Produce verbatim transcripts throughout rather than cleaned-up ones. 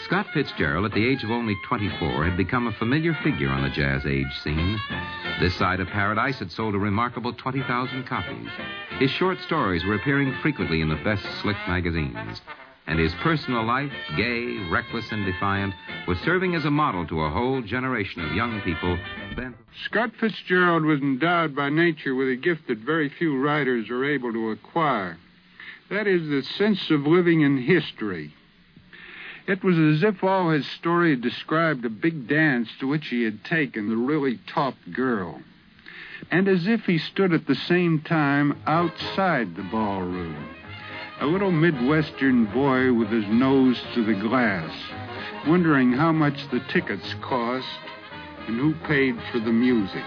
Scott Fitzgerald, at the age of only twenty-four, had become a familiar figure on the jazz age scene. This Side of Paradise had sold a remarkable twenty thousand copies. His short stories were appearing frequently in the best slick magazines. And his personal life, gay, reckless, and defiant, was serving as a model to a whole generation of young people bent. Scott Fitzgerald was endowed by nature with a gift that very few writers are able to acquire. That is the sense of living in history. It was as if all his story described a big dance to which he had taken the really top girl, and as if he stood at the same time outside the ballroom. A little Midwestern boy with his nose to the glass, wondering how much the tickets cost and who paid for the music.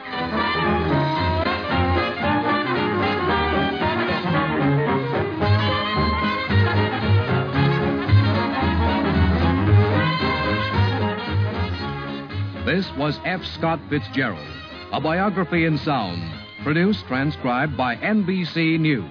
This was F. Scott Fitzgerald, a biography in sound, produced, transcribed by N B C News.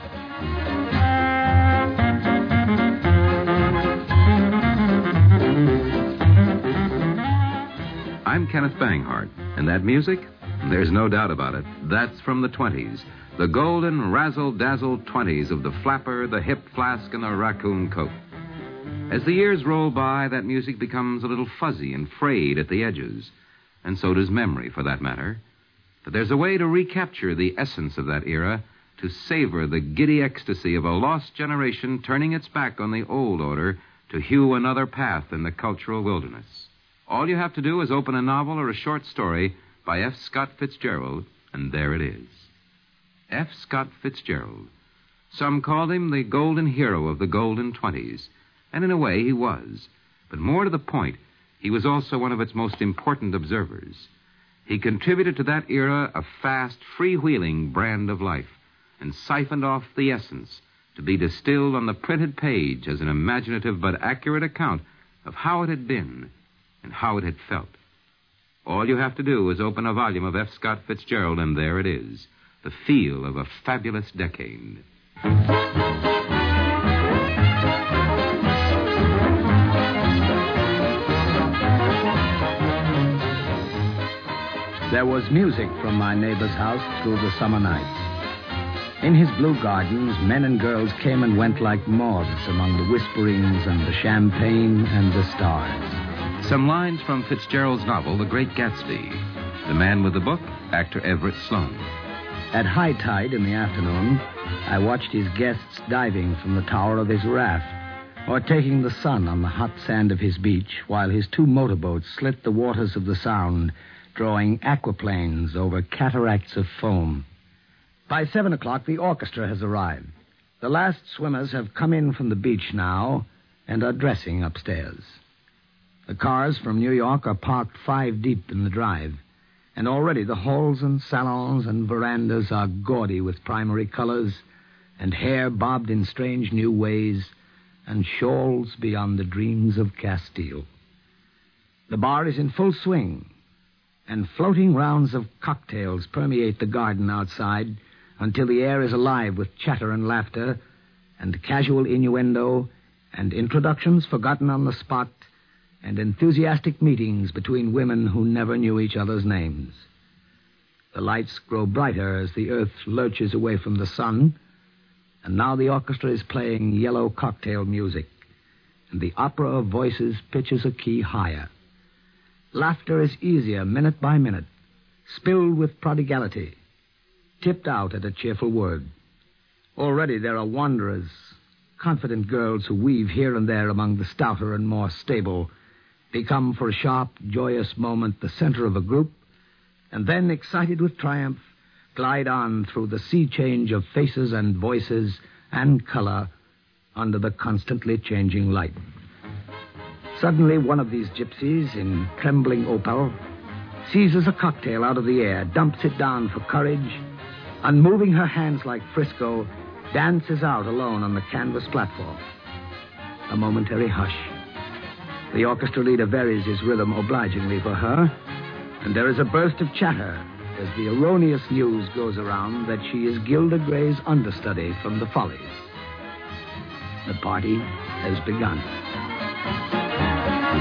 I'm Kenneth Banghart, and that music? There's no doubt about it. That's from the twenties. The golden razzle-dazzle twenties of the flapper, the hip flask, and the raccoon coat. As the years roll by, that music becomes a little fuzzy and frayed at the edges. And so does memory, for that matter. But there's a way to recapture the essence of that era, to savor the giddy ecstasy of a lost generation turning its back on the old order to hew another path in the cultural wilderness. All you have to do is open a novel or a short story by F. Scott Fitzgerald, and there it is. F. Scott Fitzgerald. Some called him the golden hero of the golden twenties, and in a way he was. But more to the point, he was also one of its most important observers. He contributed to that era a fast, freewheeling brand of life, and siphoned off the essence to be distilled on the printed page as an imaginative but accurate account of how it had been and how it had felt. All you have to do is open a volume of F. Scott Fitzgerald, and there it is, the feel of a fabulous decade. There was music from my neighbor's house through the summer nights. In his blue gardens, men and girls came and went like moths among the whisperings and the champagne and the stars. Some lines from Fitzgerald's novel, The Great Gatsby. The man with the book, actor Everett Sloane. At high tide in the afternoon, I watched his guests diving from the tower of his raft, or taking the sun on the hot sand of his beach, while his two motorboats slit the waters of the Sound, drawing aquaplanes over cataracts of foam. By seven o'clock, the orchestra has arrived. The last swimmers have come in from the beach now and are dressing upstairs. The cars from New York are parked five deep in the drive, and already the halls and salons and verandas are gaudy with primary colors and hair bobbed in strange new ways and shawls beyond the dreams of Castile. The bar is in full swing, and floating rounds of cocktails permeate the garden outside until the air is alive with chatter and laughter and casual innuendo and introductions forgotten on the spot and enthusiastic meetings between women who never knew each other's names. The lights grow brighter as the earth lurches away from the sun, and now the orchestra is playing yellow cocktail music, and the opera of voices pitches a key higher. Laughter is easier minute by minute, spilled with prodigality, tipped out at a cheerful word. Already there are wanderers, confident girls who weave here and there among the stouter and more stable, become for a sharp, joyous moment the center of a group, and then, excited with triumph, glide on through the sea change of faces and voices and color under the constantly changing light. Suddenly, one of these gypsies, in trembling opal, seizes a cocktail out of the air, dumps it down for courage, unmoving her hands like Frisco, dances out alone on the canvas platform. A momentary hush. The orchestra leader varies his rhythm obligingly for her, and there is a burst of chatter as the erroneous news goes around that she is Gilda Gray's understudy from the Follies. The party has begun.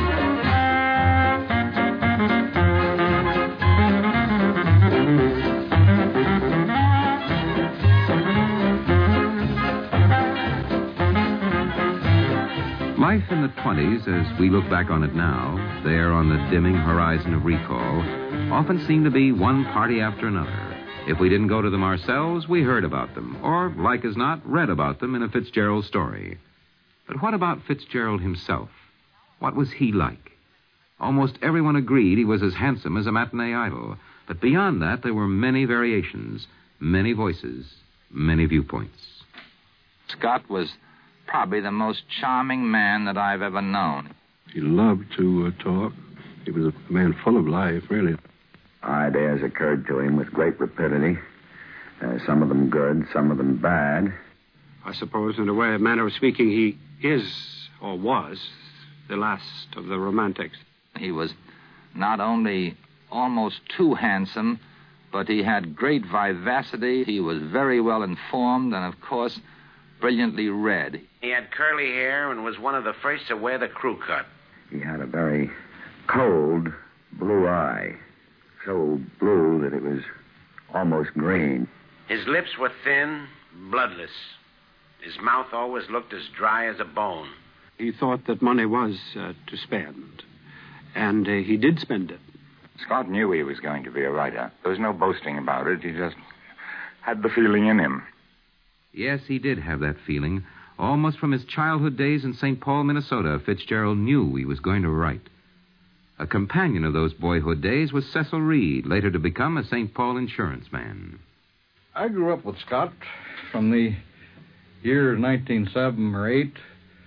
Life in the twenties, as we look back on it now, there on the dimming horizon of recall, often seemed to be one party after another. If we didn't go to them ourselves, we heard about them, or, like as not, read about them in a Fitzgerald story. But what about Fitzgerald himself? What was he like? Almost everyone agreed he was as handsome as a matinee idol. But beyond that, there were many variations, many voices, many viewpoints. Scott was probably the most charming man that I've ever known. He loved to uh, talk. He was a man full of life, really. Ideas occurred to him with great rapidity. Uh, some of them good, some of them bad. I suppose, in a way, a manner of speaking, he is, or was, the last of the romantics. He was not only almost too handsome, but he had great vivacity. He was very well informed and, of course, brilliantly read. He had curly hair and was one of the first to wear the crew cut. He had a very cold blue eye, so blue that it was almost green. His lips were thin, bloodless. His mouth always looked as dry as a bone. He thought that money was uh, to spend, and uh, he did spend it. Scott knew he was going to be a writer. There was no boasting about it. He just had the feeling in him. Yes, he did have that feeling. Almost from his childhood days in Saint Paul, Minnesota, Fitzgerald knew he was going to write. A companion of those boyhood days was Cecil Reed, later to become a Saint Paul insurance man. I grew up with Scott from the year nineteen oh seven or eight,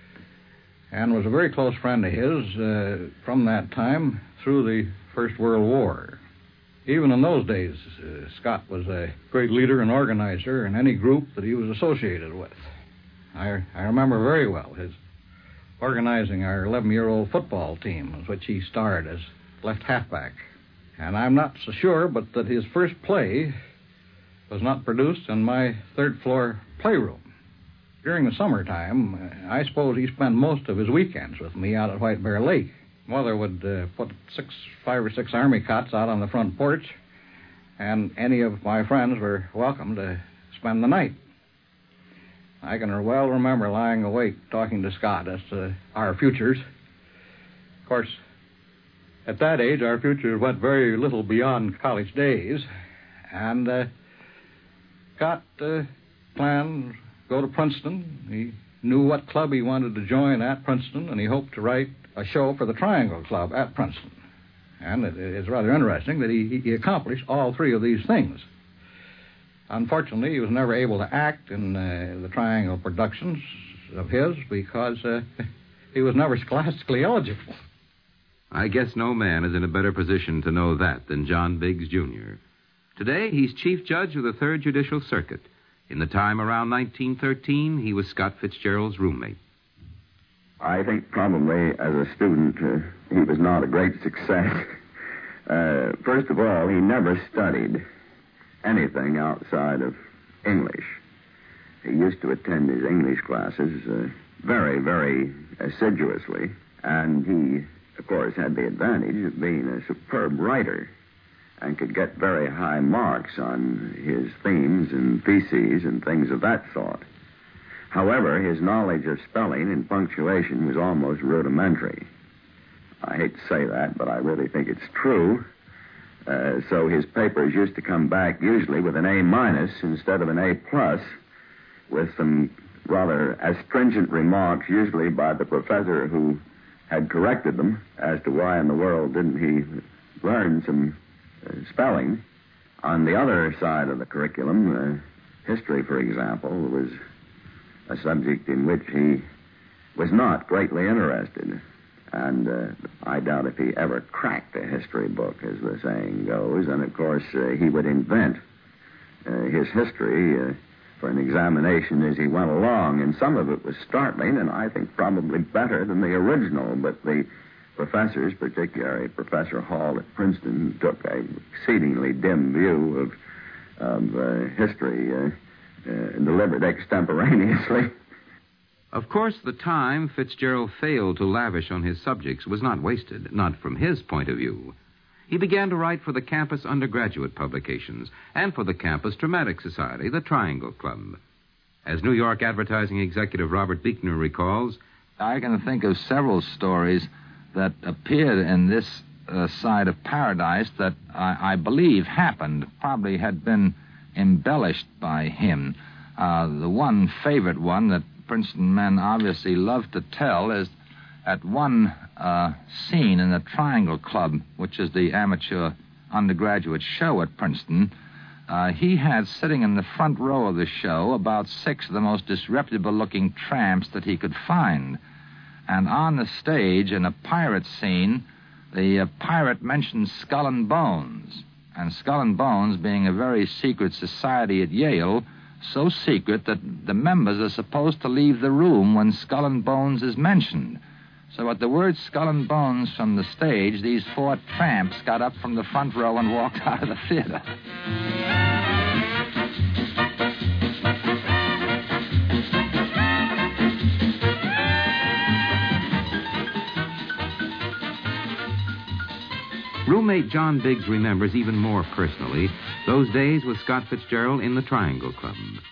and was a very close friend of his uh, from that time through the First World War. Even in those days, uh, Scott was a great leader and organizer in any group that he was associated with. I, I remember very well his organizing our eleven-year-old football team, which he starred as left halfback. And I'm not so sure, but that his first play was not produced in my third-floor playroom. During the summertime, I suppose he spent most of his weekends with me out at White Bear Lake. Mother would uh, put six, five or six army cots out on the front porch, and any of my friends were welcome to spend the night. I can well remember lying awake talking to Scott as to our futures. Of course, at that age, our futures went very little beyond college days, and uh, Scott uh, planned to go to Princeton. He knew what club he wanted to join at Princeton, and he hoped to write a show for the Triangle Club at Princeton. And it, it's rather interesting that he, he accomplished all three of these things. Unfortunately, he was never able to act in uh, the Triangle productions of his because uh, he was never scholastically eligible. I guess no man is in a better position to know that than John Biggs, Junior Today, he's Chief Judge of the Third Judicial Circuit. In the time around nineteen thirteen, he was Scott Fitzgerald's roommate. I think probably as a student, uh, he was not a great success. Uh, first of all, he never studied anything outside of English. He used to attend his English classes uh, very, very assiduously, and he, of course, had the advantage of being a superb writer and could get very high marks on his themes and theses and things of that sort. However, his knowledge of spelling and punctuation was almost rudimentary. I hate to say that, but I really think it's true. Uh, so his papers used to come back usually with an A minus instead of an A plus, with some rather astringent remarks, usually by the professor who had corrected them as to why in the world didn't he learn some uh, spelling. On the other side of the curriculum, uh, history, for example, was a subject in which he was not greatly interested. And uh, I doubt if he ever cracked a history book, as the saying goes. And, of course, uh, he would invent uh, his history uh, for an examination as he went along. And some of it was startling, and I think probably better than the original. But the professors, particularly Professor Hall at Princeton, took an exceedingly dim view of, of uh, history uh, uh, delivered extemporaneously. Of course, the time Fitzgerald failed to lavish on his subjects was not wasted, not from his point of view. He began to write for the campus undergraduate publications and for the campus dramatic society, the Triangle Club. As New York advertising executive Robert Buechner recalls, I can think of several stories that appeared in this uh, side of Paradise that I, I believe happened, probably had been embellished by him. Uh, the one favorite one that Princeton men obviously love to tell is at one uh, scene in the Triangle Club, which is the amateur undergraduate show at Princeton. Uh, he had sitting in the front row of the show about six of the most disreputable-looking tramps that he could find. And on the stage, in a pirate scene, the uh, pirate mentioned Skull and Bones. And Skull and Bones being a very secret society at Yale, so secret that the members are supposed to leave the room when Skull and Bones is mentioned. So at the word Skull and Bones from the stage, these four tramps got up from the front row and walked out of the theater. Roommate John Biggs remembers even more personally those days with Scott Fitzgerald in the Triangle Club.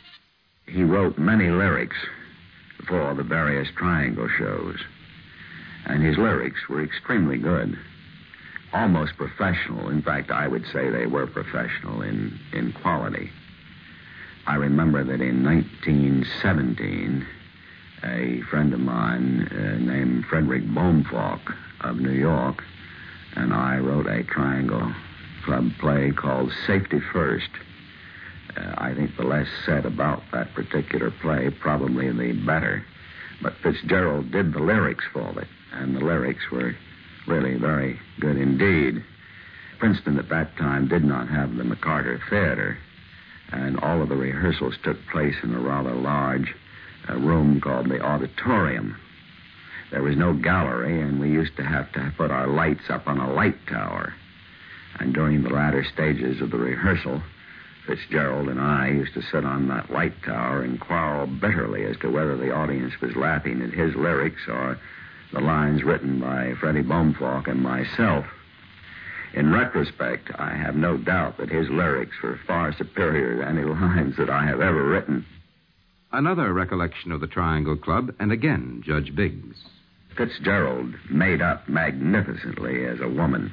He wrote many lyrics for the various Triangle shows, and his lyrics were extremely good, almost professional. In fact, I would say they were professional in, in quality. I remember that in nineteen seventeen, a friend of mine uh, named Frederick Bohnfalk of New York and I wrote a Triangle Club play called Safety First. Uh, I think the less said about that particular play, probably the better. But Fitzgerald did the lyrics for it, and the lyrics were really very good indeed. Princeton at that time did not have the McCarter Theater, and all of the rehearsals took place in a rather large uh, room called the auditorium. There was no gallery, and we used to have to put our lights up on a light tower. And during the latter stages of the rehearsal, Fitzgerald and I used to sit on that light tower and quarrel bitterly as to whether the audience was laughing at his lyrics or the lines written by Freddie Bohnfalk and myself. In retrospect, I have no doubt that his lyrics were far superior to any lines that I have ever written. Another recollection of the Triangle Club, and again, Judge Biggs. Fitzgerald made up magnificently as a woman,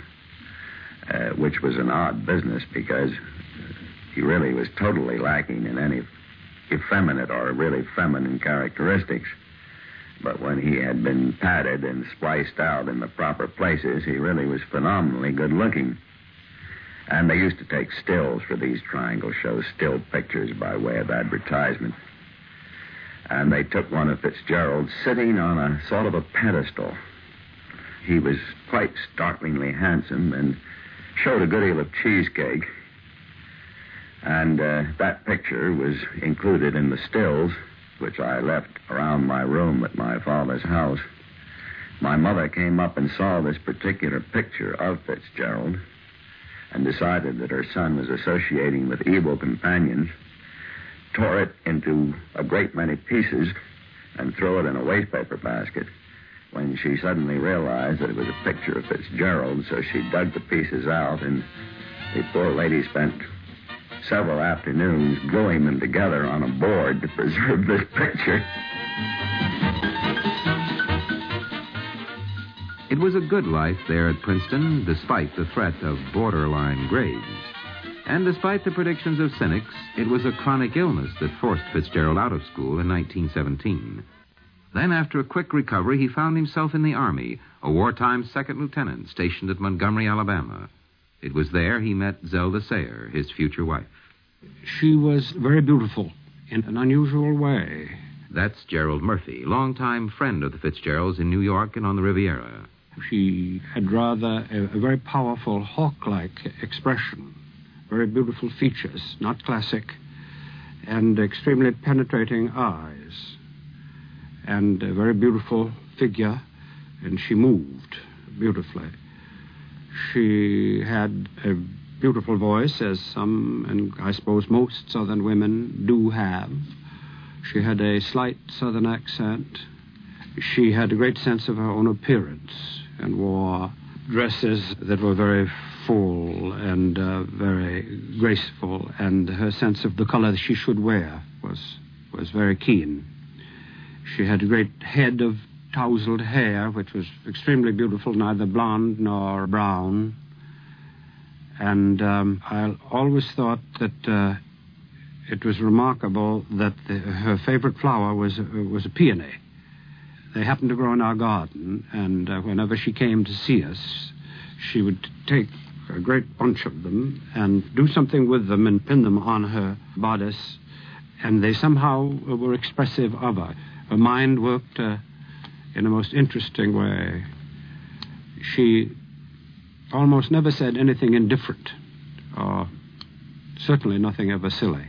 uh, which was an odd business because he really was totally lacking in any effeminate or really feminine characteristics. But when he had been padded and spliced out in the proper places, he really was phenomenally good looking. And they used to take stills for these Triangle shows, still pictures by way of advertisement. And they took one of Fitzgerald sitting on a sort of a pedestal. He was quite startlingly handsome and showed a good deal of cheesecake. And uh, that picture was included in the stills, which I left around my room at my father's house. My mother came up and saw this particular picture of Fitzgerald and decided that her son was associating with evil companions, tore it into a great many pieces, and threw it in a wastepaper basket. When she suddenly realized that it was a picture of Fitzgerald, so she dug the pieces out, and the poor lady spent several afternoons gluing them together on a board to preserve this picture. It was a good life there at Princeton, despite the threat of borderline grades. And despite the predictions of cynics, it was a chronic illness that forced Fitzgerald out of school in nineteen seventeen. Then, after a quick recovery, he found himself in the Army, a wartime second lieutenant stationed at Montgomery, Alabama. It was there he met Zelda Sayer, his future wife. She was very beautiful in an unusual way. That's Gerald Murphy, longtime friend of the Fitzgeralds in New York and on the Riviera. She had rather a, a very powerful hawk-like expression. Very beautiful features, not classic, and extremely penetrating eyes, and a very beautiful figure, and she moved beautifully. She had a beautiful voice, as some, and I suppose most Southern women do have. She had a slight Southern accent. She had a great sense of her own appearance and wore dresses that were very full and uh, very graceful, and her sense of the color that she should wear was was very keen. She had a great head of tousled hair, which was extremely beautiful, neither blonde nor brown. And um, I always thought that uh, it was remarkable that the, her favorite flower was, uh, was a peony. They happened to grow in our garden, and uh, whenever she came to see us, she would take a great bunch of them and do something with them and pin them on her bodice, and they somehow were expressive of her. Her mind worked uh, in a most interesting way. She almost never said anything indifferent, or certainly nothing ever silly.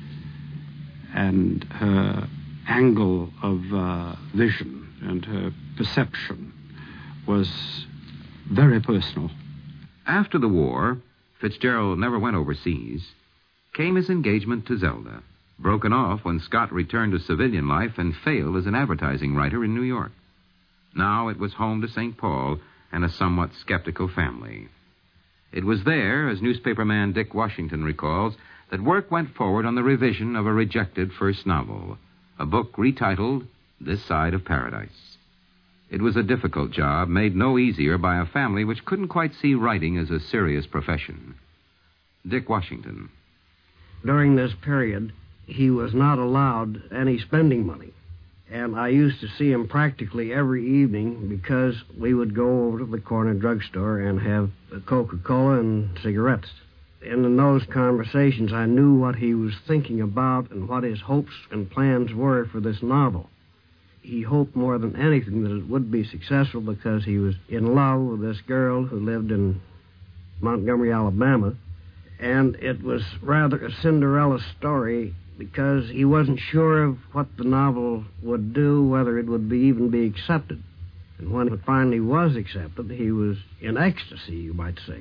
And her angle of uh, vision and her perception was very personal. After the war, Fitzgerald never went overseas, came his engagement to Zelda, broken off when Scott returned to civilian life and failed as an advertising writer in New York. Now it was home to Saint Paul and a somewhat skeptical family. It was there, as newspaperman Dick Washington recalls, that work went forward on the revision of a rejected first novel, a book retitled This Side of Paradise. It was a difficult job, made no easier by a family which couldn't quite see writing as a serious profession. Dick Washington. During this period, he was not allowed any spending money. And I used to see him practically every evening because we would go over to the corner drugstore and have a Coca-Cola and cigarettes. And in those conversations, I knew what he was thinking about and what his hopes and plans were for this novel. He hoped more than anything that it would be successful because he was in love with this girl who lived in Montgomery, Alabama. And it was rather a Cinderella story because he wasn't sure of what the novel would do, whether it would be, even be accepted. And when it finally was accepted, he was in ecstasy, you might say.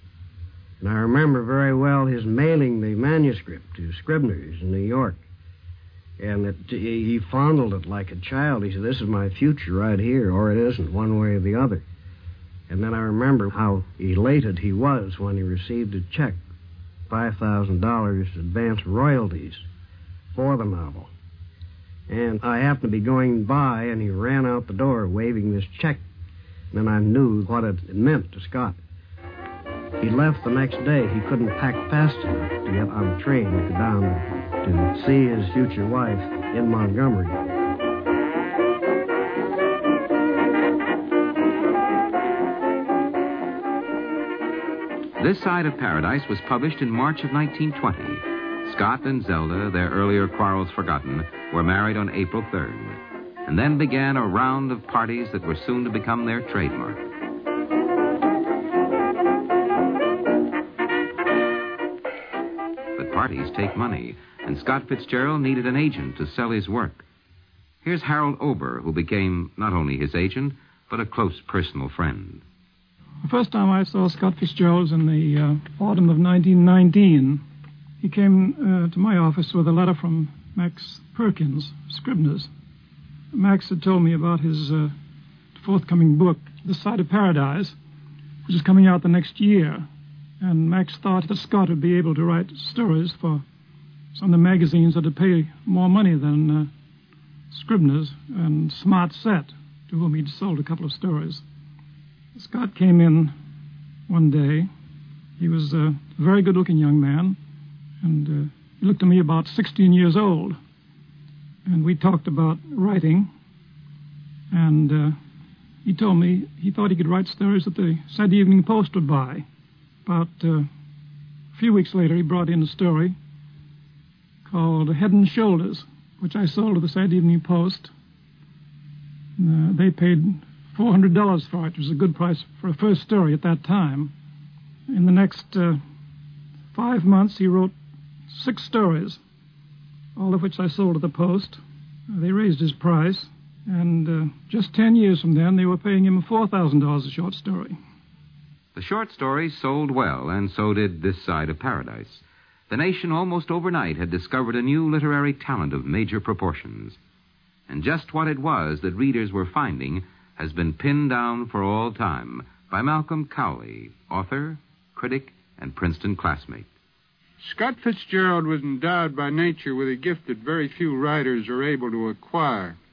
And I remember very well his mailing the manuscript to Scribner's in New York. And it, he fondled it like a child. He said, "This is my future right here," or it isn't, one way or the other. And then I remember how elated he was when he received a check, five thousand dollars advance royalties for the novel. And I happened to be going by, and he ran out the door waving this check. And then I knew what it meant to Scott. He left the next day. He couldn't pack fast enough to get on a train to go down to see his future wife in Montgomery. This Side of Paradise was published in March of nineteen twenty. Scott and Zelda, their earlier quarrels forgotten, were married on April third. And then began a round of parties that were soon to become their trademark. But parties take money, and Scott Fitzgerald needed an agent to sell his work. Here's Harold Ober, who became not only his agent, but a close personal friend. The first time I saw Scott Fitzgerald was in the uh, autumn of nineteen nineteen. He came uh, to my office with a letter from Max Perkins, Scribner's. Max had told me about his uh, forthcoming book, This Side of Paradise, which is coming out the next year. And Max thought that Scott would be able to write stories for some of the magazines that would pay more money than uh, Scribner's and Smart Set, to whom he'd sold a couple of stories. Scott came in one day. He was a very good-looking young man, and uh, he looked to me about sixteen years old. And we talked about writing, and uh, he told me he thought he could write stories that the Saturday Evening Post would buy. About uh, a few weeks later, he brought in a story called Head and Shoulders, which I sold to the Saturday Evening Post. Uh, they paid four hundred dollars for it, which was a good price for a first story at that time. In the next uh, five months, he wrote six stories, all of which I sold to the Post. Uh, they raised his price, and uh, just ten years from then, they were paying him four thousand dollars a short story. The short stories sold well, and so did This Side of Paradise. The nation almost overnight had discovered a new literary talent of major proportions. And just what it was that readers were finding has been pinned down for all time by Malcolm Cowley, author, critic, and Princeton classmate. Scott Fitzgerald was endowed by nature with a gift that very few writers are able to acquire.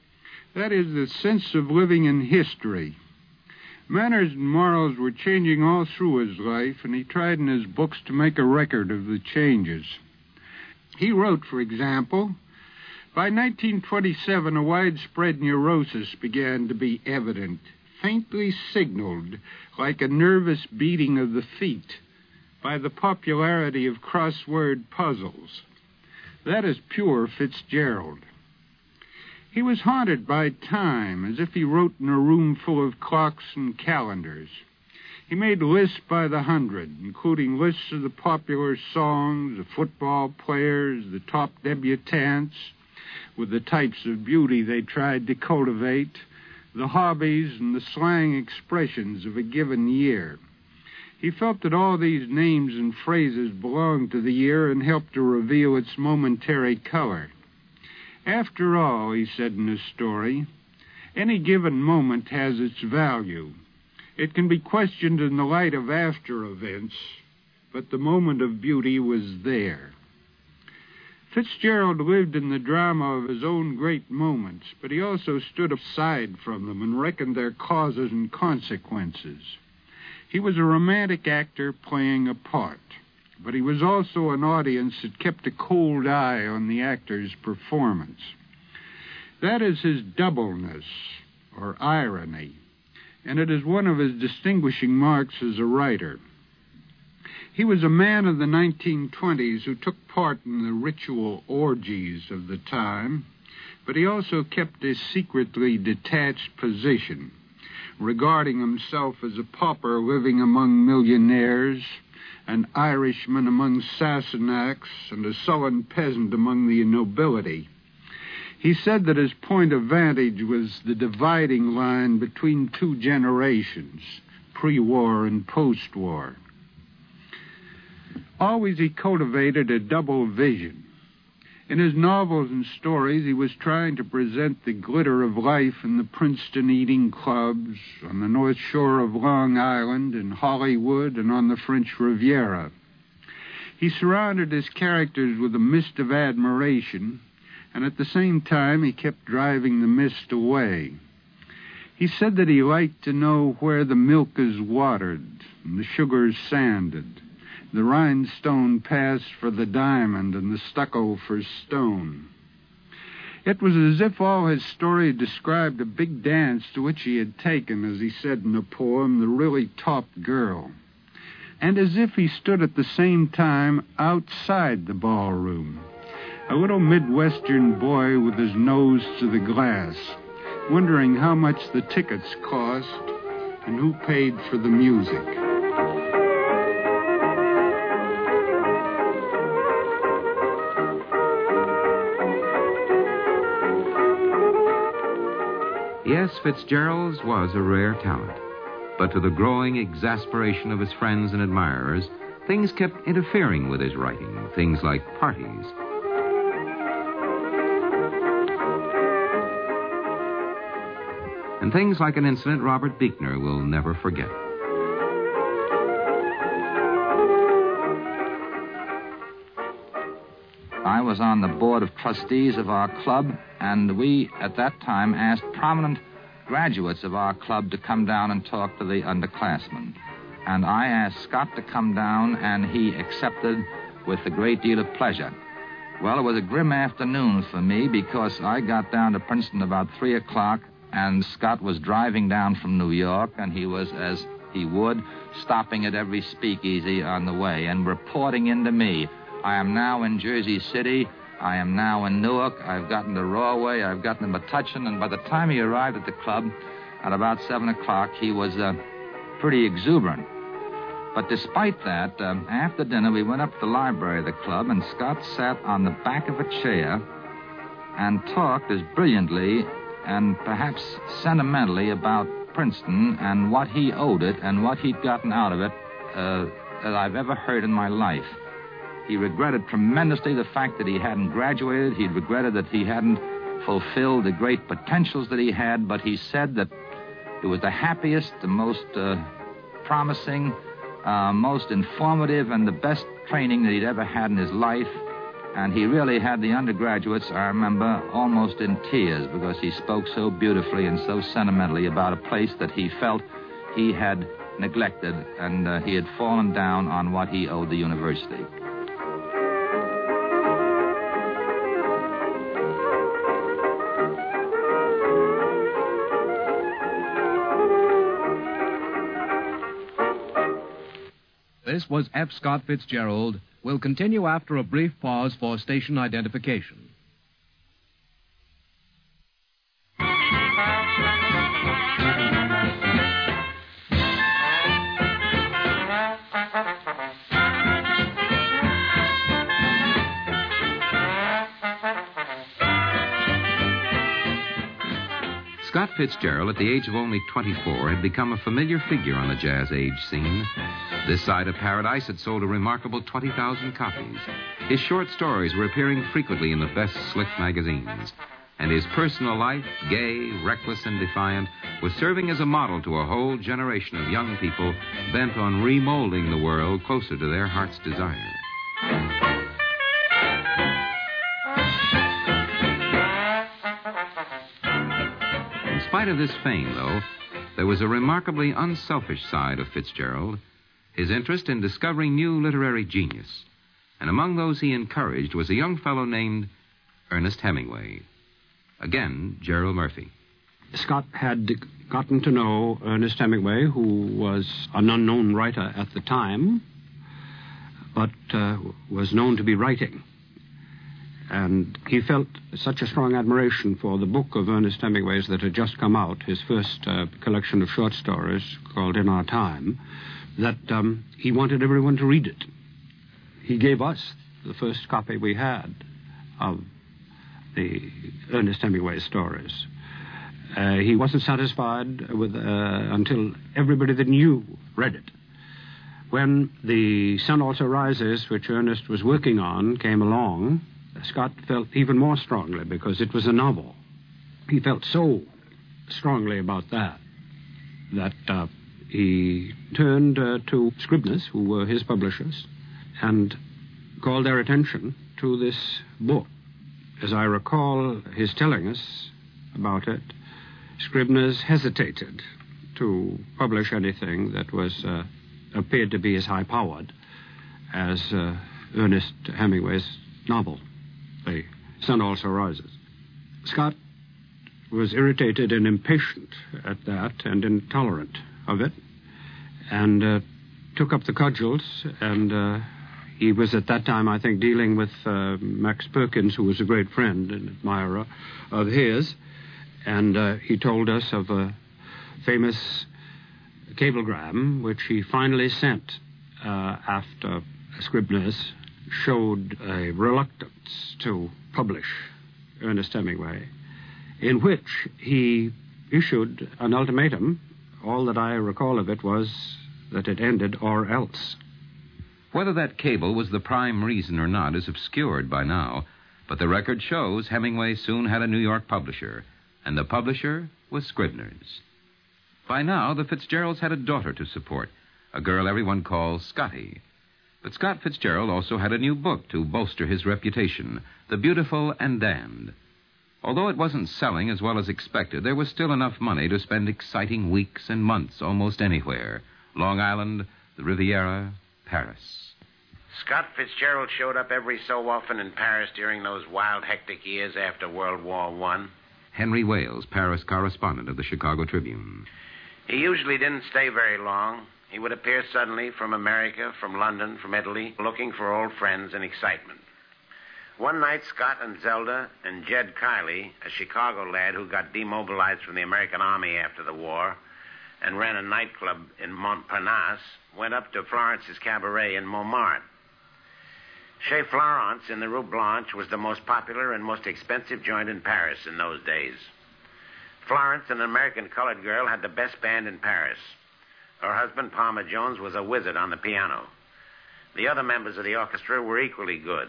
That is the sense of living in history. Manners and morals were changing all through his life, and he tried in his books to make a record of the changes. He wrote, for example, by nineteen twenty-seven, a widespread neurosis began to be evident, faintly signaled like a nervous beating of the feet by the popularity of crossword puzzles. That is pure Fitzgerald. He was haunted by time, as if he wrote in a room full of clocks and calendars. He made lists by the hundred, including lists of the popular songs, the football players, the top debutantes, with the types of beauty they tried to cultivate, the hobbies and the slang expressions of a given year. He felt that all these names and phrases belonged to the year and helped to reveal its momentary color. After all, he said in his story, any given moment has its value. It can be questioned in the light of after events, but the moment of beauty was there. Fitzgerald lived in the drama of his own great moments, but he also stood aside from them and reckoned their causes and consequences. He was a romantic actor playing a part, but he was also an audience that kept a cold eye on the actor's performance. That is his doubleness, or irony, and it is one of his distinguishing marks as a writer. He was a man of the nineteen twenties who took part in the ritual orgies of the time, but he also kept a secretly detached position, regarding himself as a pauper living among millionaires, an Irishman among Sassenachs, and a sullen peasant among the nobility. He said that his point of vantage was the dividing line between two generations, pre-war and post-war. Always he cultivated a double vision. In his novels and stories, he was trying to present the glitter of life in the Princeton eating clubs, on the North Shore of Long Island, in Hollywood, and on the French Riviera. He surrounded his characters with a mist of admiration, and at the same time he kept driving the mist away. He said that he liked to know where the milk is watered and the sugar sanded, the rhinestone passed for the diamond and the stucco for stone. It was as if all his story described a big dance to which he had taken, as he said in a poem, the really top girl, and as if he stood at the same time outside the ballroom, a little Midwestern boy with his nose to the glass, wondering how much the tickets cost and who paid for the music. Yes, Fitzgerald's was a rare talent, but to the growing exasperation of his friends and admirers, things kept interfering with his writing, things like parties. And things like an incident Robert Buechner will never forget. I was on the board of trustees of our club, and we, at that time, asked prominent graduates of our club to come down and talk to the underclassmen. And I asked Scott to come down, and he accepted with a great deal of pleasure. Well, it was a grim afternoon for me because I got down to Princeton about three o'clock, and Scott was driving down from New York, and he was, as he would, stopping at every speakeasy on the way and reporting into me. I am now in Jersey City. I am now in Newark. I've gotten to Rahway. I've gotten to Metuchen. And by the time he arrived at the club at about seven o'clock, he was uh, pretty exuberant. But despite that, uh, after dinner, we went up to the library of the club, and Scott sat on the back of a chair and talked as brilliantly and perhaps sentimentally about Princeton and what he owed it and what he'd gotten out of it uh, that I've ever heard in my life. He regretted tremendously the fact that he hadn't graduated. He regretted that he hadn't fulfilled the great potentials that he had, but he said that it was the happiest, the most uh, promising, uh, most informative, and the best training that he'd ever had in his life. And he really had the undergraduates, I remember, almost in tears because he spoke so beautifully and so sentimentally about a place that he felt he had neglected, and uh, he had fallen down on what he owed the university. This was F. Scott Fitzgerald. Will continue after a brief pause for station identification. Scott Fitzgerald, at the age of only twenty-four, had become a familiar figure on the jazz age scene. This side of Paradise had sold a remarkable twenty thousand copies. His short stories were appearing frequently in the best slick magazines. And his personal life, gay, reckless, and defiant, was serving as a model to a whole generation of young people bent on remolding the world closer to their heart's desire. In spite of this fame, though, there was a remarkably unselfish side of Fitzgerald, his interest in discovering new literary genius. And among those he encouraged was a young fellow named Ernest Hemingway. Again, Gerald Murphy. Scott had gotten to know Ernest Hemingway, who was an unknown writer at the time, but uh, was known to be writing. And he felt such a strong admiration for the book of Ernest Hemingway's that had just come out, his first uh, collection of short stories called In Our Time, that um, he wanted everyone to read it. He gave us the first copy we had of the Ernest Hemingway stories. Uh, he wasn't satisfied with uh, until everybody that knew read it. When The Sun Also Rises, which Ernest was working on, came along, Scott felt even more strongly because it was a novel. He felt so strongly about that that uh, he turned uh, to Scribner's, who were his publishers, and called their attention to this book. As I recall his telling us about it, Scribner's hesitated to publish anything that was uh, appeared to be as high-powered as uh, Ernest Hemingway's novel, The Sun Also Rises. Scott was irritated and impatient at that and intolerant of it, and uh, took up the cudgels, and uh, he was at that time, I think, dealing with uh, Max Perkins, who was a great friend and admirer of his, and uh, he told us of a famous cablegram which he finally sent uh, after Scribner's showed a reluctance to publish Ernest Hemingway, in which he issued an ultimatum. All that I recall of it was that it ended or else. Whether that cable was the prime reason or not is obscured by now, but the record shows Hemingway soon had a New York publisher, and the publisher was Scribner's. By now, the Fitzgeralds had a daughter to support, a girl everyone calls Scotty. But Scott Fitzgerald also had a new book to bolster his reputation, The Beautiful and Damned. Although it wasn't selling as well as expected, there was still enough money to spend exciting weeks and months almost anywhere. Long Island, the Riviera, Paris. Scott Fitzgerald showed up every so often in Paris during those wild, hectic years after World War One. Henry Wales, Paris correspondent of the Chicago Tribune. He usually didn't stay very long. He would appear suddenly from America, from London, from Italy, looking for old friends and excitement. One night, Scott and Zelda and Jed Kiley, a Chicago lad who got demobilized from the American Army after the war and ran a nightclub in Montparnasse, went up to Florence's Cabaret in Montmartre. Chez Florence in the Rue Blanche was the most popular and most expensive joint in Paris in those days. Florence, an American colored girl, had the best band in Paris. Her husband, Palmer Jones, was a wizard on the piano. The other members of the orchestra were equally good.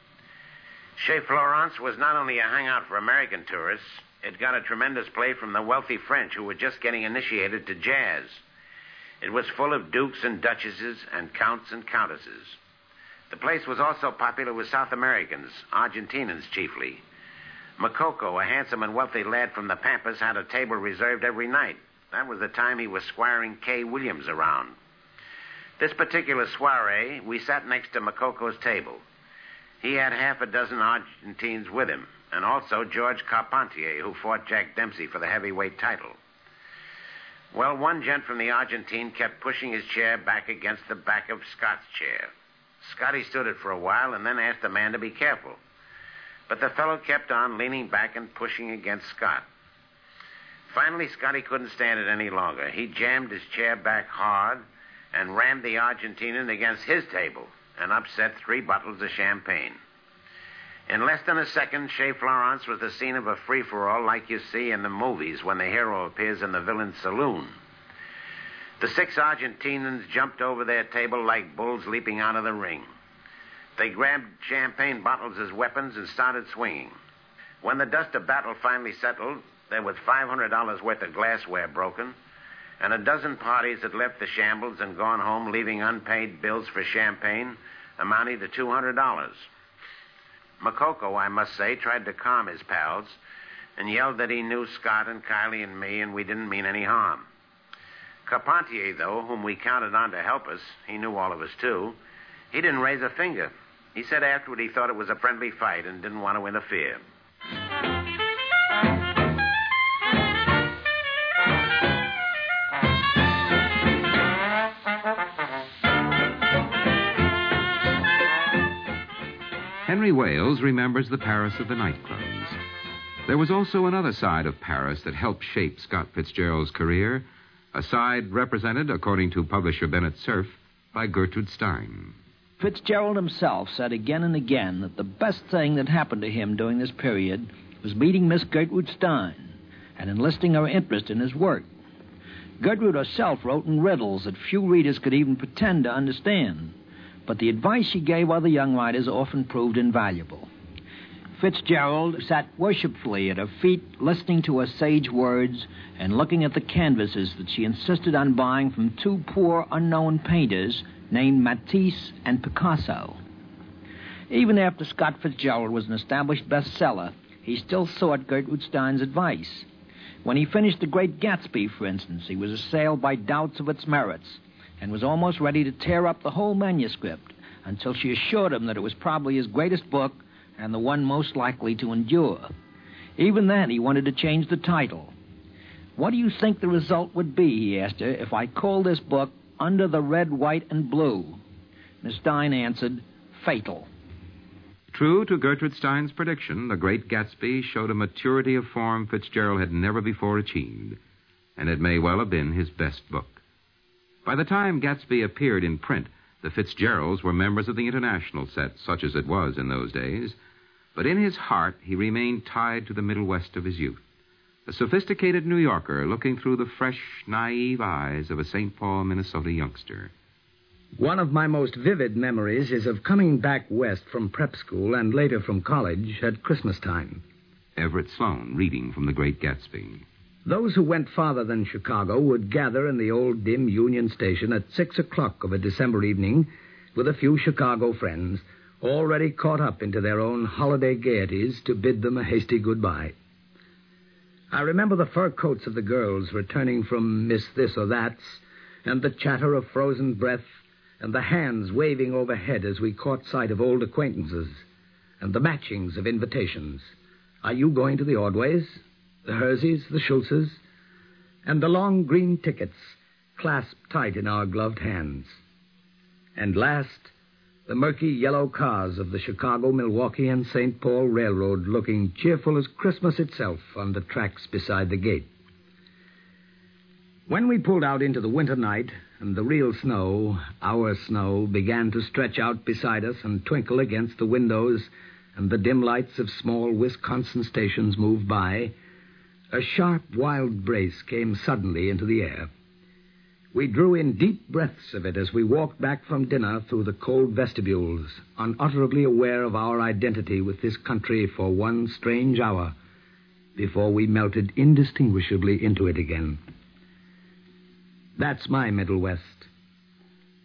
Chez Florence was not only a hangout for American tourists, it got a tremendous play from the wealthy French who were just getting initiated to jazz. It was full of dukes and duchesses and counts and countesses. The place was also popular with South Americans, Argentinians chiefly. Makoko, a handsome and wealthy lad from the Pampas, had a table reserved every night. That was the time he was squiring Kay Williams around. This particular soiree, we sat next to Makoko's table. He had half a dozen Argentines with him, and also George Carpentier, who fought Jack Dempsey for the heavyweight title. Well, one gent from the Argentine kept pushing his chair back against the back of Scott's chair. Scotty stood it for a while and then asked the man to be careful. But the fellow kept on leaning back and pushing against Scott. Finally, Scotty couldn't stand it any longer. He jammed his chair back hard and rammed the Argentinian against his table and upset three bottles of champagne. In less than a second, Chez Florence was the scene of a free-for-all like you see in the movies when the hero appears in the villain's saloon. The six Argentinians jumped over their table like bulls leaping out of the ring. They grabbed champagne bottles as weapons and started swinging. When the dust of battle finally settled, there was five hundred dollars worth of glassware broken, and a dozen parties had left the shambles and gone home leaving unpaid bills for champagne amounting to two hundred dollars. Makoko, I must say, tried to calm his pals and yelled that he knew Scott and Kylie and me and we didn't mean any harm. Carpentier, though, whom we counted on to help us, he knew all of us too, he didn't raise a finger. He said afterward he thought it was a friendly fight and didn't want to interfere. Henry Wales remembers the Paris of the nightclubs. There was also another side of Paris that helped shape Scott Fitzgerald's career, a side represented, according to publisher Bennett Cerf, by Gertrude Stein. Fitzgerald himself said again and again that the best thing that happened to him during this period was meeting Miss Gertrude Stein and enlisting her interest in his work. Gertrude herself wrote in riddles that few readers could even pretend to understand, but the advice she gave other young writers often proved invaluable. Fitzgerald sat worshipfully at her feet, listening to her sage words and looking at the canvases that she insisted on buying from two poor, unknown painters named Matisse and Picasso. Even after Scott Fitzgerald was an established bestseller, he still sought Gertrude Stein's advice. When he finished The Great Gatsby, for instance, he was assailed by doubts of its merits and was almost ready to tear up the whole manuscript until she assured him that it was probably his greatest book and the one most likely to endure. Even then, he wanted to change the title. What do you think the result would be, he asked her, if I called this book Under the Red, White, and Blue? Miss Stein answered, Fatal. True to Gertrude Stein's prediction, The Great Gatsby showed a maturity of form Fitzgerald had never before achieved, and it may well have been his best book. By the time Gatsby appeared in print, the Fitzgeralds were members of the international set, such as it was in those days, but in his heart he remained tied to the Middle West of his youth, a sophisticated New Yorker looking through the fresh, naive eyes of a Saint Paul, Minnesota youngster. One of my most vivid memories is of coming back west from prep school and later from college at Christmas time. Everett Sloane reading from The Great Gatsby. Those who went farther than Chicago would gather in the old dim Union Station at six o'clock of a December evening with a few Chicago friends, already caught up into their own holiday gaieties, to bid them a hasty goodbye. I remember the fur coats of the girls returning from Miss This or That's, and the chatter of frozen breath, and the hands waving overhead as we caught sight of old acquaintances, and the matchings of invitations. Are you going to the Ordways? The Herseys, the Schultzes, and the long green tickets clasped tight in our gloved hands. And last, the murky yellow cars of the Chicago, Milwaukee, and Saint Paul Railroad looking cheerful as Christmas itself on the tracks beside the gate. When we pulled out into the winter night, and the real snow, our snow, began to stretch out beside us and twinkle against the windows, and the dim lights of small Wisconsin stations moved by, a sharp, wild brace came suddenly into the air. We drew in deep breaths of it as we walked back from dinner through the cold vestibules, unutterably aware of our identity with this country for one strange hour before we melted indistinguishably into it again. That's my Middle West.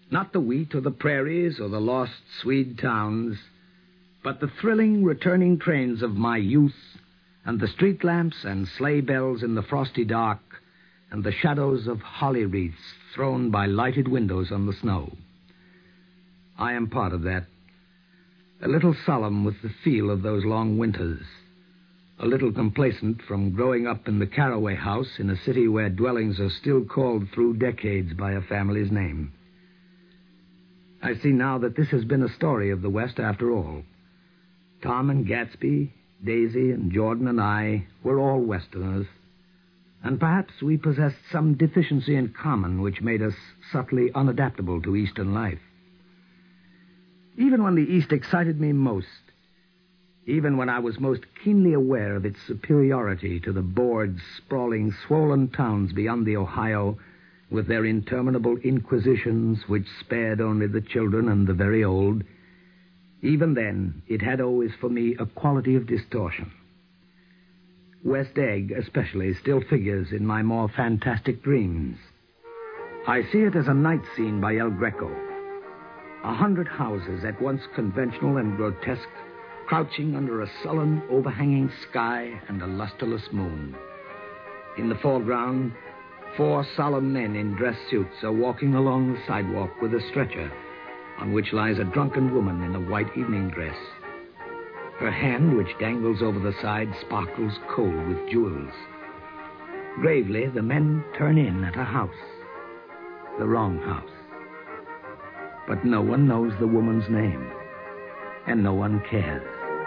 Not the wheat or the prairies or the lost Swede towns, but the thrilling returning trains of my youth and the street lamps and sleigh bells in the frosty dark and the shadows of holly wreaths thrown by lighted windows on the snow. I am part of that, a little solemn with the feel of those long winters, a little complacent from growing up in the Caraway House in a city where dwellings are still called through decades by a family's name. I see now that this has been a story of the West after all. Tom and Gatsby, Daisy and Jordan and I were all Westerners, and perhaps we possessed some deficiency in common which made us subtly unadaptable to Eastern life. Even when the East excited me most, even when I was most keenly aware of its superiority to the bored, sprawling, swollen towns beyond the Ohio with their interminable inquisitions which spared only the children and the very old, even then it had always for me a quality of distortion. West Egg, especially, still figures in my more fantastic dreams. I see it as a night scene by El Greco. A hundred houses, at once conventional and grotesque, crouching under a sullen, overhanging sky and a lusterless moon. In the foreground, four solemn men in dress suits are walking along the sidewalk with a stretcher on which lies a drunken woman in a white evening dress. Her hand, which dangles over the side, sparkles cold with jewels. Gravely, the men turn in at a house. The wrong house. But no one knows the woman's name, and no one cares.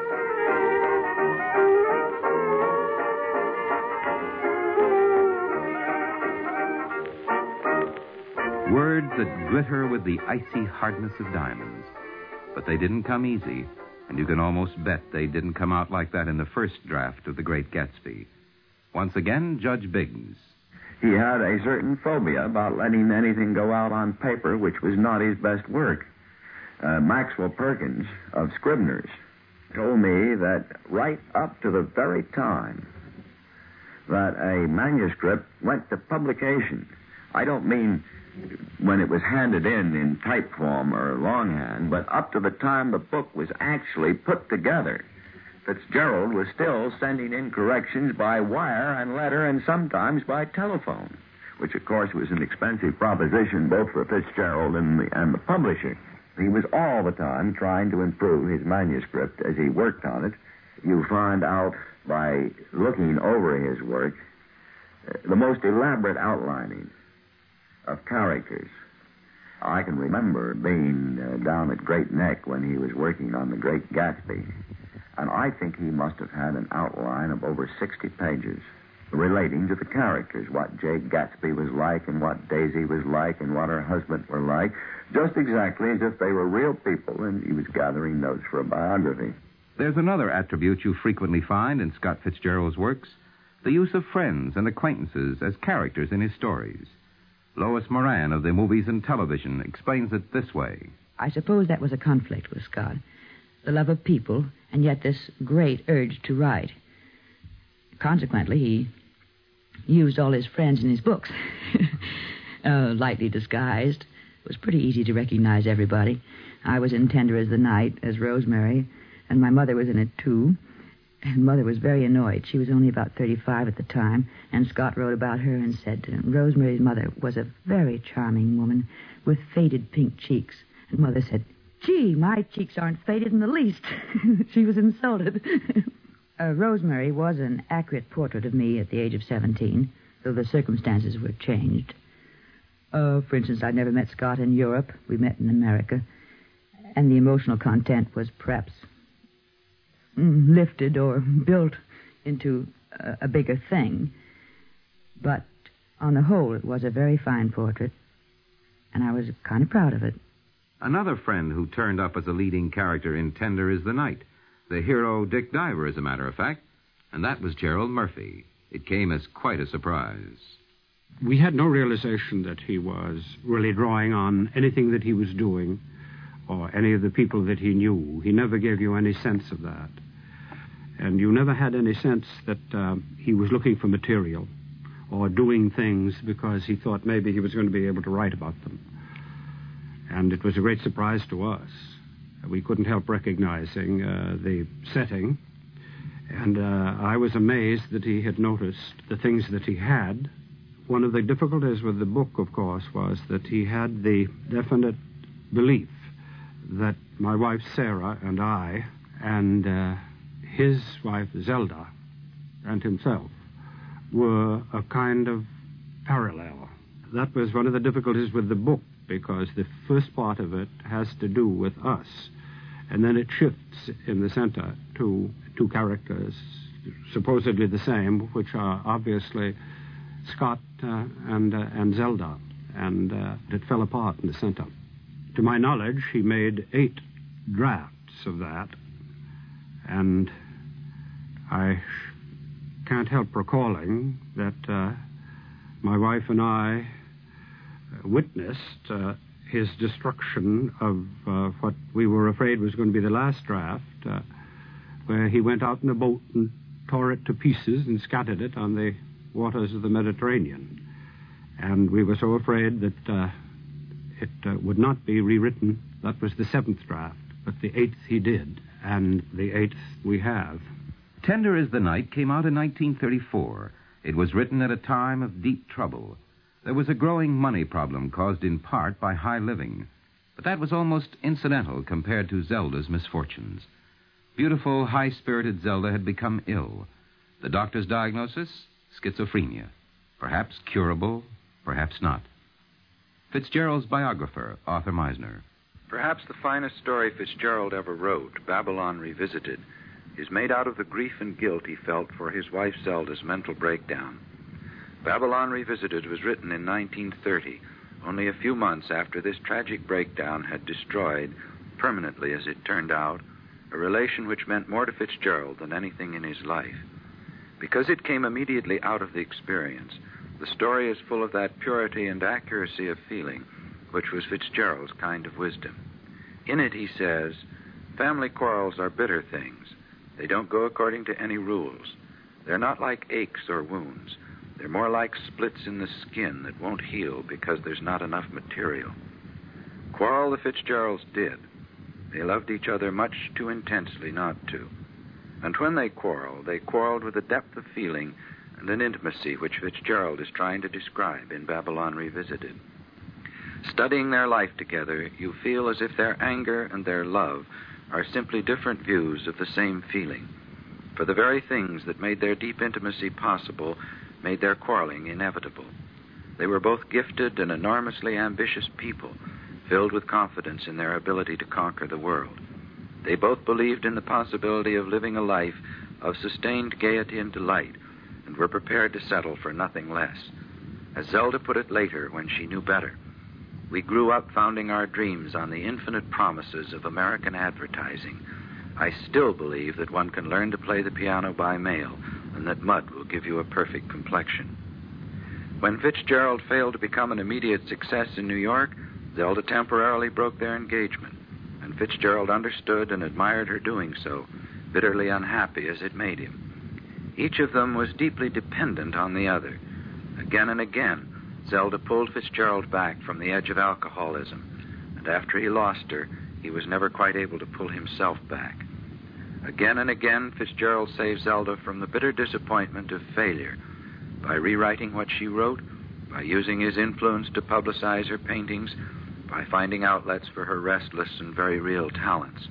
Words that glitter with the icy hardness of diamonds. But they didn't come easy, and you can almost bet they didn't come out like that in the first draft of The Great Gatsby. Once again, Judge Biggs. He had a certain phobia about letting anything go out on paper which was not his best work. Uh, Maxwell Perkins of Scribner's told me that right up to the very time that a manuscript went to publication, I don't mean when it was handed in in type form or longhand, but up to the time the book was actually put together, Fitzgerald was still sending in corrections by wire and letter and sometimes by telephone, which, of course, was an expensive proposition both for Fitzgerald and the, and the publisher. He was all the time trying to improve his manuscript as he worked on it. You find out by looking over his work uh, the most elaborate outlining of characters. I can remember being uh, down at Great Neck when he was working on The Great Gatsby, and I think he must have had an outline of over sixty pages relating to the characters, what Jake Gatsby was like and what Daisy was like and what her husband were like, just exactly as if they were real people and he was gathering notes for a biography. There's another attribute you frequently find in Scott Fitzgerald's works, the use of friends and acquaintances as characters in his stories. Lois Moran of the Movies and Television explains it this way. I suppose that was a conflict with Scott. The love of people, and yet this great urge to write. Consequently, he used all his friends in his books. uh, lightly disguised. It was pretty easy to recognize everybody. I was in Tender as the Night, as Rosemary, and my mother was in it, too. And Mother was very annoyed. She was only about thirty-five at the time, and Scott wrote about her and said uh, Rosemary's mother was a very charming woman with faded pink cheeks. And Mother said, gee, my cheeks aren't faded in the least. She was insulted. uh, Rosemary was an accurate portrait of me at the age of seventeen, though the circumstances were changed. Uh, for instance, I'd never met Scott in Europe. We met in America. And the emotional content was perhaps lifted or built into a, a bigger thing. But on the whole, it was a very fine portrait, and I was kind of proud of it. Another friend who turned up as a leading character in Tender is the Night, the hero Dick Diver, as a matter of fact, and that was Gerald Murphy. It came as quite a surprise. We had no realization that he was really drawing on anything that he was doing or any of the people that he knew. He never gave you any sense of that. And you never had any sense that uh, he was looking for material or doing things because he thought maybe he was going to be able to write about them. And it was a great surprise to us. We couldn't help recognizing uh, the setting. And uh, I was amazed that he had noticed the things that he had. One of the difficulties with the book, of course, was that he had the definite belief that my wife Sarah and I and uh, his wife Zelda and himself were a kind of parallel. That was one of the difficulties with the book, because the first part of it has to do with us, and then it shifts in the center to two characters supposedly the same, which are obviously Scott uh, and, uh, and Zelda, and uh, it fell apart in the center. To my knowledge, he made eight drafts of that, and I can't help recalling that uh, my wife and I witnessed uh, his destruction of uh, what we were afraid was going to be the last draft, uh, where he went out in a boat and tore it to pieces and scattered it on the waters of the Mediterranean. And we were so afraid that uh, it uh, would not be rewritten. That was the seventh draft, but the eighth he did, and the eighth we have. Tender as the Night came out in nineteen thirty-four. It was written at a time of deep trouble. There was a growing money problem caused in part by high living, but that was almost incidental compared to Zelda's misfortunes. Beautiful, high-spirited Zelda had become ill. The doctor's diagnosis? Schizophrenia. Perhaps curable, perhaps not. Fitzgerald's biographer, Arthur Meisner. Perhaps the finest story Fitzgerald ever wrote, Babylon Revisited, is made out of the grief and guilt he felt for his wife Zelda's mental breakdown. Babylon Revisited was written in nineteen thirty, only a few months after this tragic breakdown had destroyed, permanently as it turned out, a relation which meant more to Fitzgerald than anything in his life. Because it came immediately out of the experience, the story is full of that purity and accuracy of feeling which was Fitzgerald's kind of wisdom. In it he says, "Family quarrels are bitter things. They don't go according to any rules. They're not like aches or wounds. They're more like splits in the skin that won't heal because there's not enough material." Quarrel the Fitzgeralds did. They loved each other much too intensely not to. And when they quarreled, they quarreled with a depth of feeling and an intimacy which Fitzgerald is trying to describe in Babylon Revisited. Studying their life together, you feel as if their anger and their love are simply different views of the same feeling. For the very things that made their deep intimacy possible made their quarreling inevitable. They were both gifted and enormously ambitious people, filled with confidence in their ability to conquer the world. They both believed in the possibility of living a life of sustained gaiety and delight, and were prepared to settle for nothing less. As Zelda put it later when she knew better, "We grew up founding our dreams on the infinite promises of American advertising. I still believe that one can learn to play the piano by mail, and that mud will give you a perfect complexion." When Fitzgerald failed to become an immediate success in New York, Zelda temporarily broke their engagement, and Fitzgerald understood and admired her doing so, bitterly unhappy as it made him. Each of them was deeply dependent on the other. Again and again, Zelda pulled Fitzgerald back from the edge of alcoholism, and after he lost her, he was never quite able to pull himself back. Again and again, Fitzgerald saved Zelda from the bitter disappointment of failure by rewriting what she wrote, by using his influence to publicize her paintings, by finding outlets for her restless and very real talents.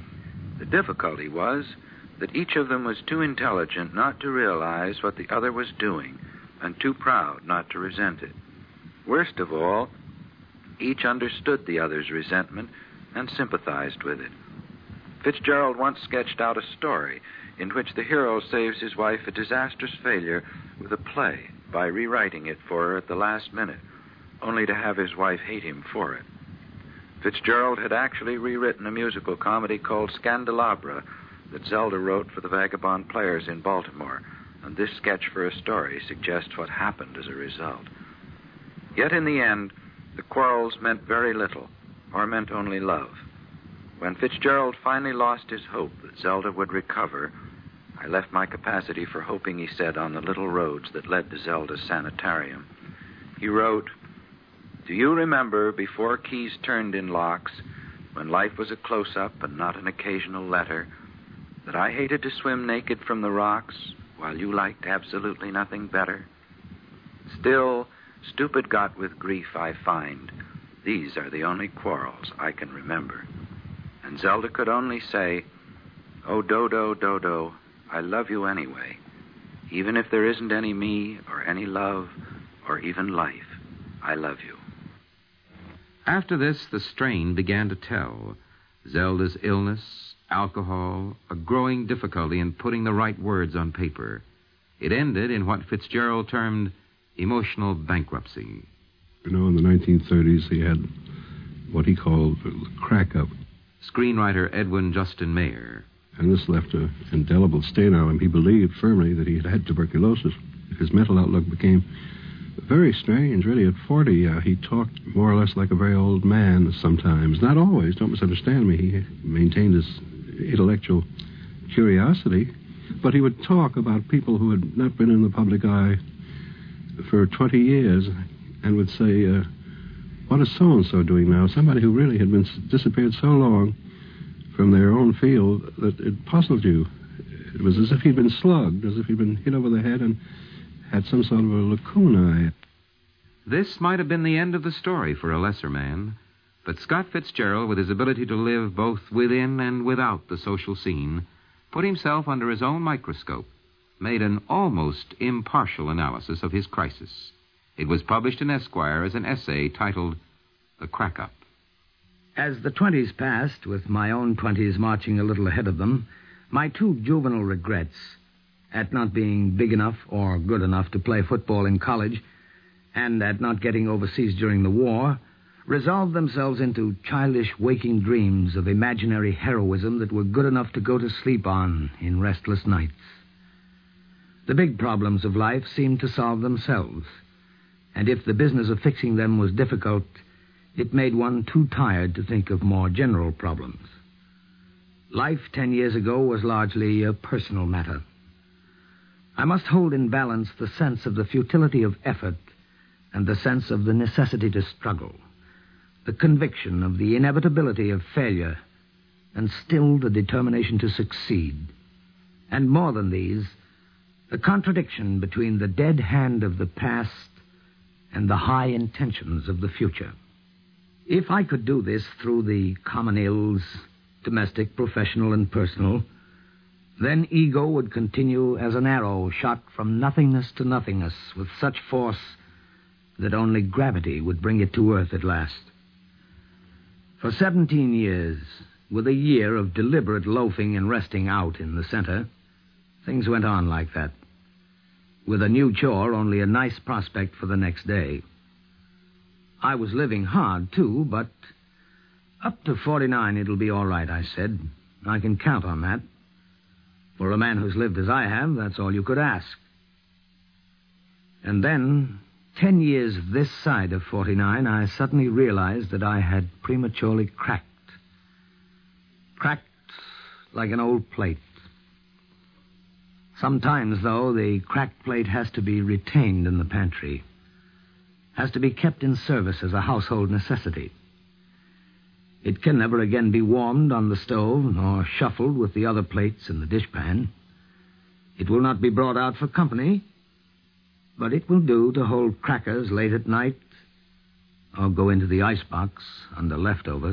The difficulty was that each of them was too intelligent not to realize what the other was doing and too proud not to resent it. Worst of all, each understood the other's resentment and sympathized with it. Fitzgerald once sketched out a story in which the hero saves his wife a disastrous failure with a play by rewriting it for her at the last minute, only to have his wife hate him for it. Fitzgerald had actually rewritten a musical comedy called Scandalabra that Zelda wrote for the Vagabond Players in Baltimore, and this sketch for a story suggests what happened as a result. Yet in the end, the quarrels meant very little, or meant only love. When Fitzgerald finally lost his hope that Zelda would recover, "I left my capacity for hoping," he said, "on the little roads that led to Zelda's sanitarium." He wrote, Do you remember, before keys turned in locks, when life was a close-up and not an occasional letter, that I hated to swim naked from the rocks while you liked absolutely nothing better? Still, stupid got with grief I find. These are the only quarrels I can remember. And Zelda could only say, "Oh, Dodo, Dodo, I love you anyway. Even if there isn't any me or any love or even life, I love you." After this, the strain began to tell. Zelda's illness, alcohol, a growing difficulty in putting the right words on paper. It ended in what Fitzgerald termed emotional bankruptcy. You know, in the nineteen thirties, he had what he called the crack-up. Screenwriter Edwin Justin Mayer. And this left an indelible stain on him. He believed firmly that he had had tuberculosis. His mental outlook became very strange, really. At forty, uh, he talked more or less like a very old man sometimes. Not always, don't misunderstand me. He maintained his intellectual curiosity, but he would talk about people who had not been in the public eye for twenty years and would say, uh, what is so-and-so doing now? Somebody who really had been disappeared so long from their own field that it puzzled you. It was as if he'd been slugged, as if he'd been hit over the head and had some sort of a lacuna. This might have been the end of the story for a lesser man, but Scott Fitzgerald, with his ability to live both within and without the social scene, put himself under his own microscope, made an almost impartial analysis of his crisis. It was published in Esquire as an essay titled The Crack-Up. As the twenties passed, with my own twenties marching a little ahead of them, my two juvenile regrets at not being big enough or good enough to play football in college and at not getting overseas during the war resolved themselves into childish waking dreams of imaginary heroism that were good enough to go to sleep on in restless nights. The big problems of life seemed to solve themselves, and if the business of fixing them was difficult, it made one too tired to think of more general problems. Life ten years ago was largely a personal matter. I must hold in balance the sense of the futility of effort and the sense of the necessity to struggle, the conviction of the inevitability of failure, and still the determination to succeed. And more than these, the contradiction between the dead hand of the past and the high intentions of the future. If I could do this through the common ills, domestic, professional, and personal, then ego would continue as an arrow shot from nothingness to nothingness with such force that only gravity would bring it to earth at last. For seventeen years, with a year of deliberate loafing and resting out in the center, things went on like that, with a new chore only a nice prospect for the next day. I was living hard, too, but up to forty-nine it'll be all right, I said. I can count on that. For a man who's lived as I have, that's all you could ask. And then, ten years this side of forty-nine, I suddenly realized that I had prematurely cracked. Cracked like an old plate. Sometimes, though, the cracked plate has to be retained in the pantry, has to be kept in service as a household necessity. It can never again be warmed on the stove nor shuffled with the other plates in the dishpan. It will not be brought out for company, but it will do to hold crackers late at night or go into the icebox under leftovers.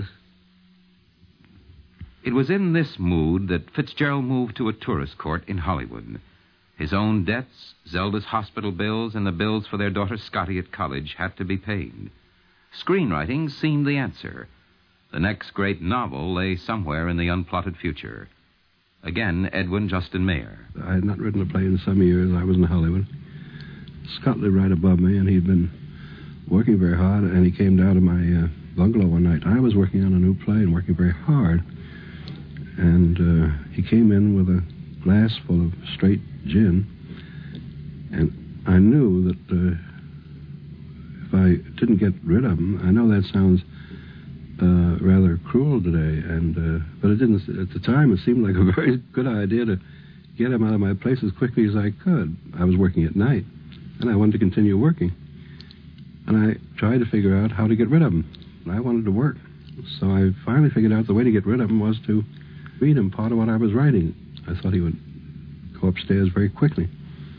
It was in this mood that Fitzgerald moved to a tourist court in Hollywood. His own debts, Zelda's hospital bills, and the bills for their daughter Scotty at college had to be paid. Screenwriting seemed the answer. The next great novel lay somewhere in the unplotted future. Again, Edwin Justin Mayer. I had not written a play in some years. I was in Hollywood. Scott lived right above me, and he'd been working very hard, and he came down to my uh, bungalow one night. I was working on a new play and working very hard, and uh, he came in with a glass full of straight gin, and I knew that uh, if I didn't get rid of him, I know that sounds uh, rather cruel today, and uh, but it didn't. At the time, it seemed like a very good idea to get him out of my place as quickly as I could. I was working at night, and I wanted to continue working. And I tried to figure out how to get rid of them. I wanted to work. So I finally figured out the way to get rid of them was to read him part of what I was writing. I thought he would go upstairs very quickly.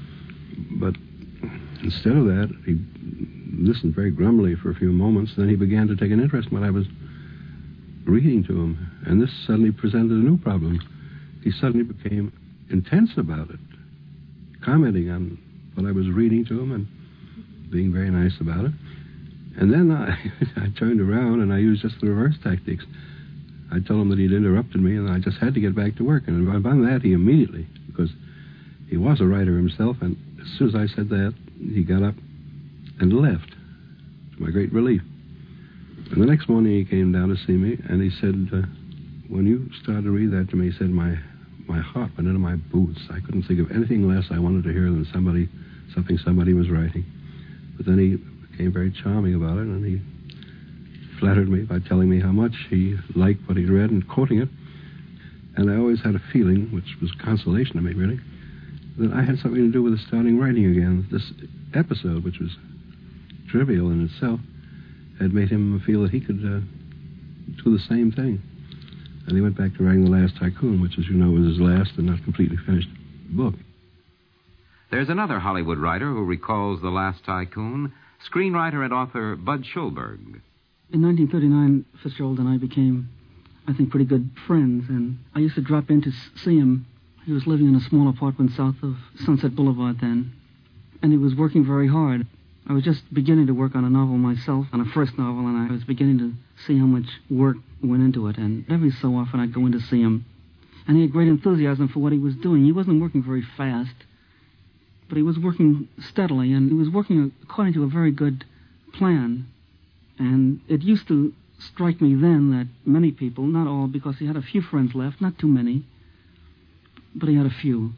But instead of that, he listened very grumbly for a few moments. Then he began to take an interest in what I was reading to him. And this suddenly presented a new problem. He suddenly became intense about it, commenting on what I was reading to him and being very nice about it. And then I, I turned around and I used just the reverse tactics. I told him that he'd interrupted me and I just had to get back to work. And upon that, he immediately, because he was a writer himself, and as soon as I said that, he got up and left, to my great relief. And the next morning he came down to see me, and he said, uh, when you started to read that to me, he said, my my heart went into my boots. I couldn't think of anything less I wanted to hear than somebody, something somebody was writing. But then he became very charming about it, and he flattered me by telling me how much he liked what he'd read and quoting it. And I always had a feeling, which was consolation to me, really, that I had something to do with starting writing again. This episode, which was trivial in itself, had made him feel that he could uh, do the same thing. And he went back to writing The Last Tycoon, which, as you know, was his last and not completely finished book. There's another Hollywood writer who recalls The Last Tycoon, screenwriter and author Bud Schulberg. In nineteen thirty-nine, Fitzgerald and I became, I think, pretty good friends, and I used to drop in to see him. He was living in a small apartment south of Sunset Boulevard then, and he was working very hard. I was just beginning to work on a novel myself, on a first novel, and I was beginning to see how much work went into it, and every so often I'd go in to see him. And he had great enthusiasm for what he was doing. He wasn't working very fast, but he was working steadily, and he was working according to a very good plan. And it used to strike me then that many people, not all, because he had a few friends left, not too many, but he had a few.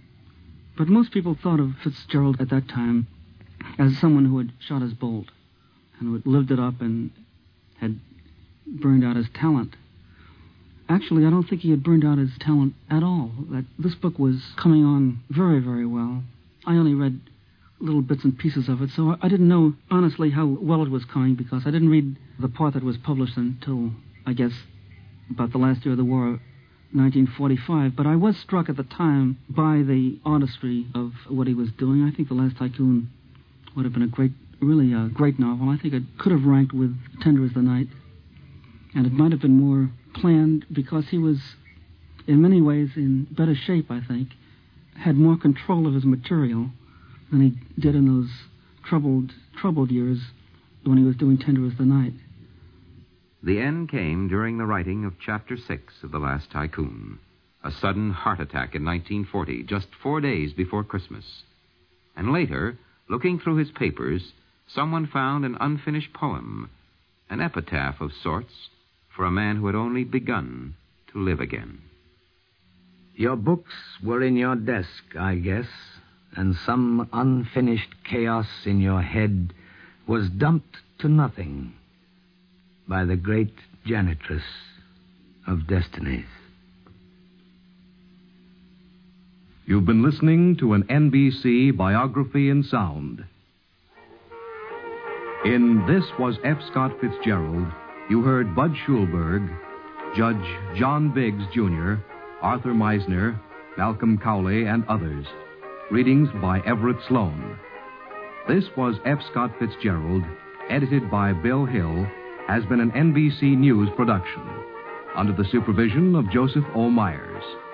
But most people thought of Fitzgerald at that time as someone who had shot his bolt and who had lived it up and had burned out his talent. Actually, I don't think he had burned out his talent at all. That this book was coming on very, very well. I only read little bits and pieces of it, so I didn't know, honestly, how well it was coming, because I didn't read the part that was published until, I guess, about the last year of the war, nineteen forty-five. But I was struck at the time by the artistry of what he was doing. I think The Last Tycoon would have been a great, really a great novel. I think it could have ranked with Tender as the Night. And it might have been more planned because he was, in many ways, in better shape, I think, had more control of his material than he did in those troubled, troubled years when he was doing Tender as the Night. The end came during the writing of Chapter six of The Last Tycoon, a sudden heart attack in nineteen forty, just four days before Christmas. And later, looking through his papers, someone found an unfinished poem, an epitaph of sorts, for a man who had only begun to live again. Your books were in your desk, I guess, and some unfinished chaos in your head was dumped to nothing by the great janitress of destinies. You've been listening to an N B C biography in sound. In This Was F. Scott Fitzgerald, you heard Bud Schulberg, Judge John Biggs, Junior, Arthur Meisner, Malcolm Cowley, and others. Readings by Everett Sloane. This Was F. Scott Fitzgerald, edited by Bill Hill, has been an N B C News production, under the supervision of Joseph O. Myers.